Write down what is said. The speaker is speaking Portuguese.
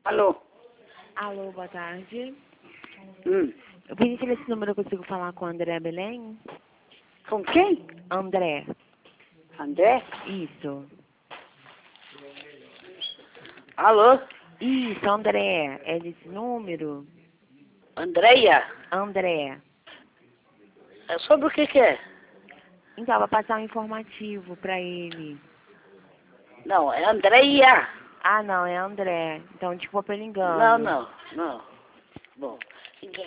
Alô? Alô, boa tarde. Hum. Eu pedi se esse número eu consigo falar com o André Belém? Com quem? André. André? Isso. Alô? Isso, André. É desse número? Andréia? André. É sobre o que é? Então, vai passar um informativo pra ele. Não, é Andréia. Ah, não, é André. Então, desculpa pelo Não, engano. não, não. Bom,